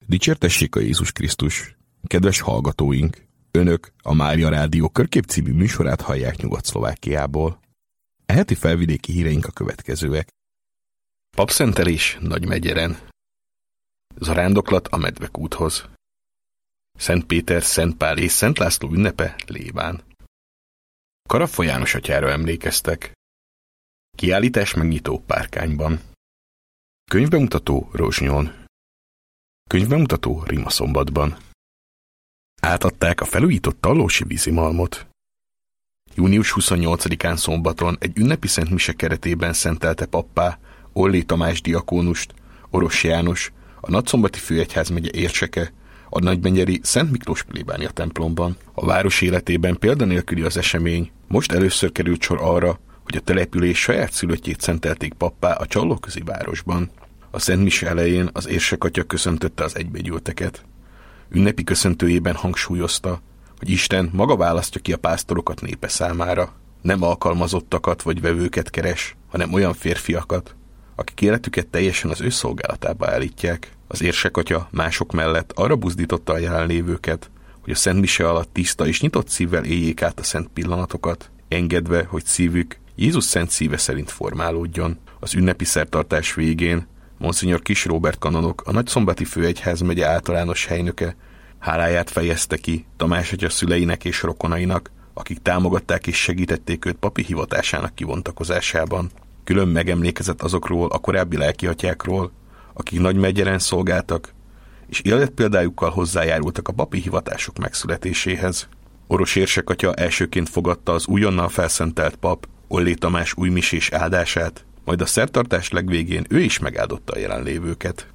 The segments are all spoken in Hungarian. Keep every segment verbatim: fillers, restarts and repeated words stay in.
Dicsértessék a Jézus Krisztus! Kedves hallgatóink! Önök a Mária Rádió Körkép című műsorát hallják Nyugat-Szlovákiából. E heti felvidéki híreink a következőek. Papszentelés Nagymegyeren. Zarándoklat a Medvekúthoz. Szent Péter, Szent Pál és Szent László ünnepe Léván. Karaffa János atyára emlékeztek. Kiállítás megnyitó Párkányban. Könyvbemutató Rozsnyon. Könyvbemutató Rimaszombatban. Átadták a felújított Tallósi vízimalmot. június huszonnyolcadikán szombaton egy ünnepi szentmise keretében szentelte pappá Ollé Tamás diakónust Orosz János, a Nagyszombati főegyházmegye érseke, a nagymenyeri Szent Miklós plébánia templomban. A város életében példanélküli az esemény, most először került sor arra, hogy a település saját szülöttjét szentelték pappá a Csallóközi városban. A szentmise elején az érsekatya köszöntötte az egybegyűlteket. Ünnepi köszöntőjében hangsúlyozta, hogy Isten maga választja ki a pásztorokat népe számára. Nem alkalmazottakat vagy vevőket keres, hanem olyan férfiakat, akik életüket teljesen az ő szolgálatába állítják. Az érsekatya mások mellett arra buzdította a jelenlévőket, hogy a szentmise alatt tiszta és nyitott szívvel éljék át a szent pillanatokat, engedve, hogy szívük Jézus szent szíve szerint formálódjon. Az ünnepi szertartás végén Monsinyor Kis Róbert kanonok, a Nagyszombati főegyházmegye általános helynöke háláját fejezte ki Tamás atya szüleinek és rokonainak, akik támogatták és segítették őt papi hivatásának kivontakozásában. Külön megemlékezett azokról a korábbi lelkiatyákról, akik Nagymegyeren szolgáltak, és életpéldájukkal hozzájárultak a papi hivatások megszületéséhez. Orosz érsekatya elsőként fogadta az újonnan felszentelt pap Ollé Tamás újmisés áldását, majd a szertartás legvégén ő is megáldotta a jelenlévőket.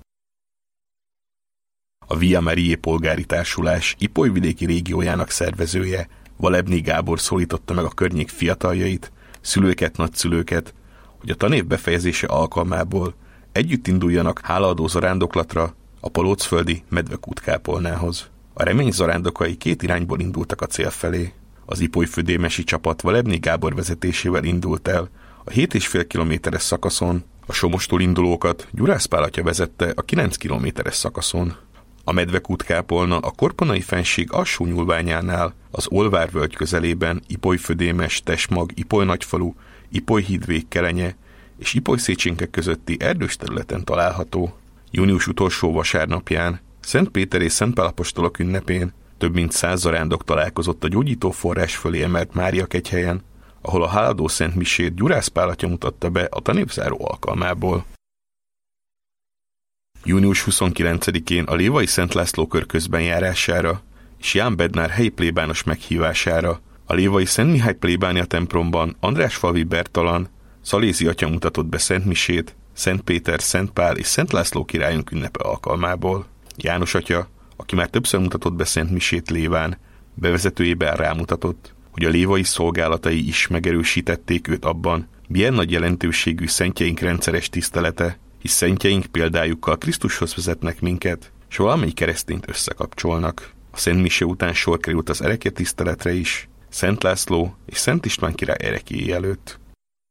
A Via Mariae polgári társulás Ipolyvidéki régiójának szervezője, Valebny Gábor szólította meg a környék fiataljait, szülőket, nagyszülőket, hogy a tanév befejezése alkalmából együtt induljanak hálaadó zarándoklatra a palócföldi Medvekút-kápolnához. A remény zarándokai két irányból indultak a cél felé. Az ipolyfödémesi csapat Valebny Gábor vezetésével indult el a hét és fél kilométeres szakaszon, a Somostól indulókat Gyurász Pál atya vezette a kilenc kilométeres szakaszon. A Medvekút-kápolna a Korponai-fennsík alsó nyúlványánál, az Olvár-völgy közelében Ipolyfödémes, Tesmag, Ipolynagyfalu, Ipolyhídvég Kelenye és Ipolyszécsénke közötti erdős területen található. Június utolsó vasárnapján, Szent Péter és Szent Pál apostolok ünnepén több mint száz zarándok találkozott a gyógyító forrás fölé emelt Máriakegyhelyen, ahol a háladó szentmisét Gyurász Pál atya mutatta be a tanévzáró alkalmából. június huszonkilencedikén a lévai Szent László kör közbenjárására és Ján Bednár helyi plébános meghívására a lévai Szent Mihály plébánia templomban Andrásfalvi Bertalan, Szalézi atya mutatott be szentmisét Szent Péter, Szent Pál és Szent László királyunk ünnepe alkalmából. János atya, aki már többször mutatott be szentmisét Léván, bevezetőjében rámutatott, hogy a lévai szolgálatai is megerősítették őt abban, milyen nagy jelentőségű szentjeink rendszeres tisztelete, hisz szentjeink példájukkal Krisztushoz vezetnek minket, s valamely keresztényt összekapcsolnak. A szentmise után sor került az ereke tiszteletre is, Szent László és Szent István király erekéi előtt.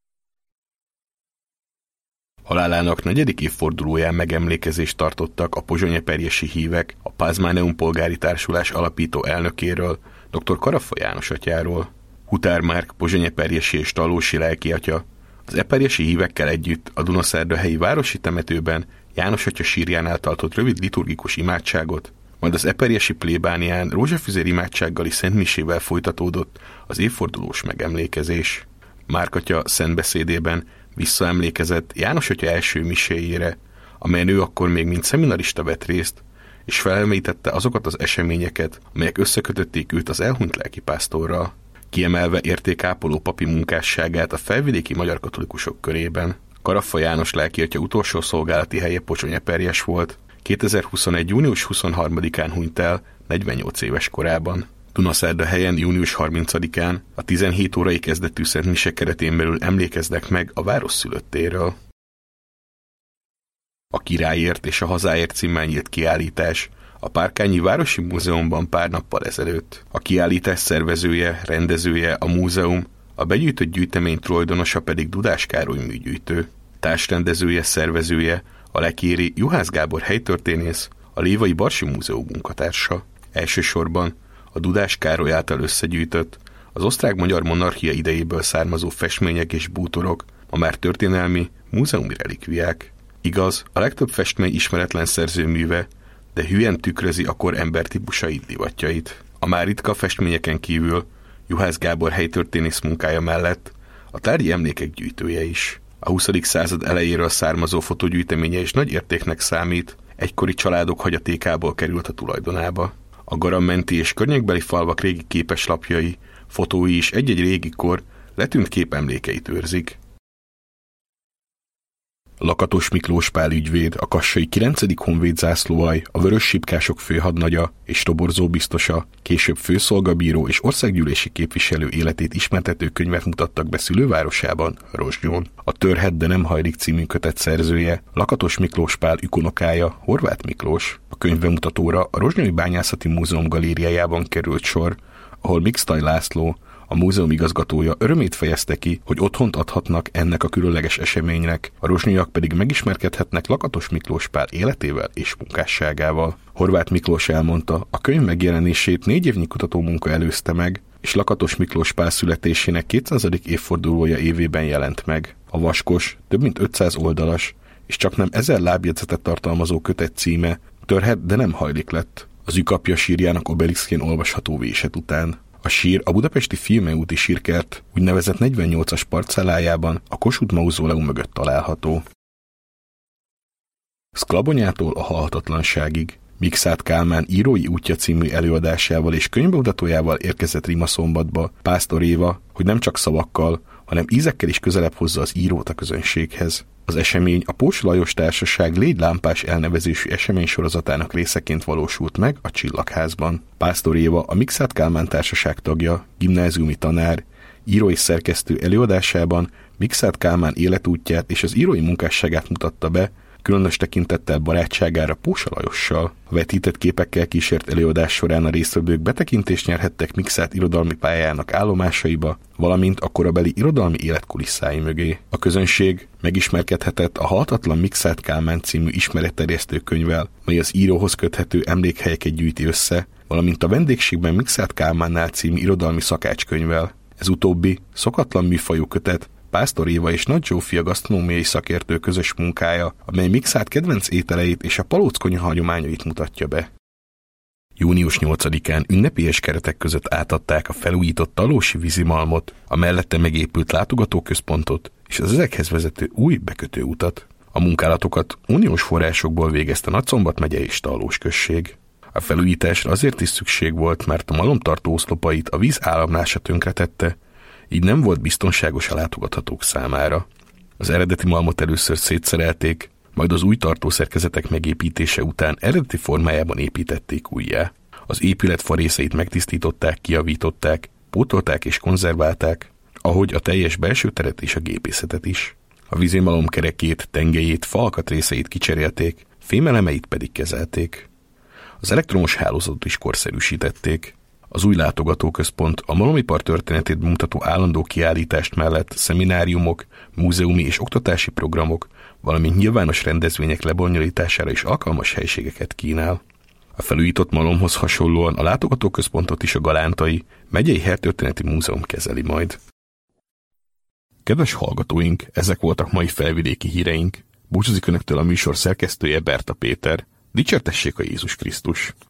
Halálának negyedik évfordulóján megemlékezést tartottak a pozsonyeperjesi hívek a Pázmáneum polgári társulás alapító elnökéről, dr. Karaffa János atyáról. Hutár Márk pozsonyeperjesi és tallósi lelkiatya az eperjesi hívekkel együtt a Dunaszerdahelyi városi temetőben János atya sírjánál tartott rövid liturgikus imádságot, majd az eperjesi plébánián rózsafüzér imádsággal és szentmisével folytatódott az évfordulós megemlékezés. Márk atya szentbeszédében visszaemlékezett János atya első miséjére, amelyen ő akkor még mint szeminarista vett részt, és felemlítette azokat az eseményeket, amelyek összekötötték őt az elhunyt lelkipásztorral, kiemelve értékápoló papi munkásságát a felvidéki magyar katolikusok körében. Karaffa János lelkiatya utolsó szolgálati helye Pozsonyeperjes volt, kétezer-huszonegy. június huszonharmadikán hunyt el negyvennyolc éves korában. Dunaszerdahelyen június harmincadikán a tizenhét órai kezdetű szentmise keretén belül emlékeznek meg a város szülöttéről. A Királyért és a Hazáért címmel nyílt kiállítás a Párkányi Városi Múzeumban pár nappal ezelőtt. A kiállítás szervezője, rendezője a múzeum, a begyűjtött gyűjtemény tulajdonosa pedig Dudás Károly műgyűjtő. Társrendezője, szervezője a lekéri Juhász Gábor helytörténész, a a Lévai Barsi Múzeum munkatársa. Elsősorban a Dudás Károly által összegyűjtött, az osztrák-magyar monarchia idejéből származó festmények és bútorok ma már történelmi, múzeumi relikviák. Igaz, a legtöbb festmény ismeretlen szerzőműve, de hülyen tükrözi a kor embertípusait, divatjait. A már ritka festményeken kívül Juhász Gábor helytörténész munkája mellett a tárgyi emlékek gyűjtője is. A huszadik század elejéről származó fotógyűjteménye is nagy értéknek számít, egykori családok hagyatékából került a tulajdonába. A Garam-menti és környékbeli falvak régi képeslapjai, fotói is egy-egy régi kor letűnt képemlékeit őrzik. Lakatos Miklós Pál ügyvéd, a kassai kilencedik honvéd zászlóalj, a vörös sípkások főhadnagya és toborzó biztosa, később főszolgabíró és országgyűlési képviselő életét ismertető könyvet mutattak be szülővárosában, Rozsnyón. A Törhet, de nem hajlik című kötet szerzője, Lakatos Miklós Pál ükunokája, Horváth Miklós. A könyvbemutatóra a Rozsnyói Bányászati Múzeum galériájában került sor, ahol Mixtaj László, a múzeum igazgatója örömét fejezte ki, hogy otthont adhatnak ennek a különleges eseménynek, a rozsnyaiak pedig megismerkedhetnek Lakatos Miklós Pál életével és munkásságával. Horváth Miklós elmondta, a könyv megjelenését négy évnyi kutatómunka előzte meg, és Lakatos Miklós Pál születésének kétszázadik évfordulója évében jelent meg. A vaskos, több mint ötszáz oldalas, és csaknem ezer lábjegyzetet tartalmazó kötet címe Törhet, de nem hajlik lett, az ükapja sírjának obeliszkén olvasható véset után. A sír a budapesti Fiume úti sírkert úgynevezett negyvennyolcas parcellájában a Kossuth mauzóleum mögött található. Szklabonyától a halhatatlanságig Mikszáth Kálmán írói útja című előadásával és könyvbemutatójával érkezett Rimaszombatba Pásztor Éva, hogy nem csak szavakkal, hanem ízekkel is közelebb hozza az írót a közönséghez. Az esemény a Pócs Lajos Társaság Légylámpás elnevezésű eseménysorozatának részeként valósult meg a Csillagházban. Pásztor Éva, a Mikszáth Kálmán Társaság tagja, gimnáziumi tanár, író és szerkesztő előadásában Mikszáth Kálmán életútját és az írói munkásságát mutatta be, különös tekintettel barátságára Pósa Lajossal. A vetített képekkel kísért előadás során a résztvevők betekintést nyerhettek Mikszáth irodalmi pályájának állomásaiba, valamint a korabeli irodalmi élet kulisszái mögé. A közönség megismerkedhetett a Halhatatlan Mikszáth Kálmán című ismeretterjesztő könyvvel, mely az íróhoz köthető emlékhelyeket gyűjti össze, valamint a Vendégségben Mikszáth Kálmánnál című irodalmi szakácskönyvvel. Ez utóbbi szokatlan műfajú kötet Pásztor Éva és Nagy Zsófia gasztronómiai szakértő közös munkája, amely Mikszáth kedvenc ételeit és a palóckonyha hagyományait mutatja be. június nyolcadikán ünnepélyes keretek között átadták a felújított Talósi vízimalmot, a mellette megépült látogatóközpontot és az ezekhez vezető új bekötőutat. A munkálatokat uniós forrásokból végezte Nagyszombat megye és Talós község. A felújításra azért is szükség volt, mert a malomtartó oszlopait a víz áramlása tönkretette, így nem volt biztonságos a látogathatók számára. Az eredeti malmot először szétszerelték, majd az új tartószerkezetek megépítése után eredeti formájában építették újjá. Az épület farészeit megtisztították, kijavították, pótolták és konzerválták, ahogy a teljes belső teret és a gépészetet is. A vízimalom kerekét, tengelyét, falkatrészeit kicserélték, fémelemeit pedig kezelték. Az elektromos hálózatot is korszerűsítették. Az új látogatóközpont a malomipar történetét bemutató állandó kiállítást mellett szemináriumok, múzeumi és oktatási programok, valamint nyilvános rendezvények lebonyolítására is alkalmas helységeket kínál. A felújított malomhoz hasonlóan a látogatóközpontot is a Galántai Megyei Hertörténeti Múzeum kezeli majd. Kedves hallgatóink, ezek voltak mai felvidéki híreink. Búcsúzik önöktől a műsor szerkesztője, Berta Péter. Dicsértessék a Jézus Krisztus!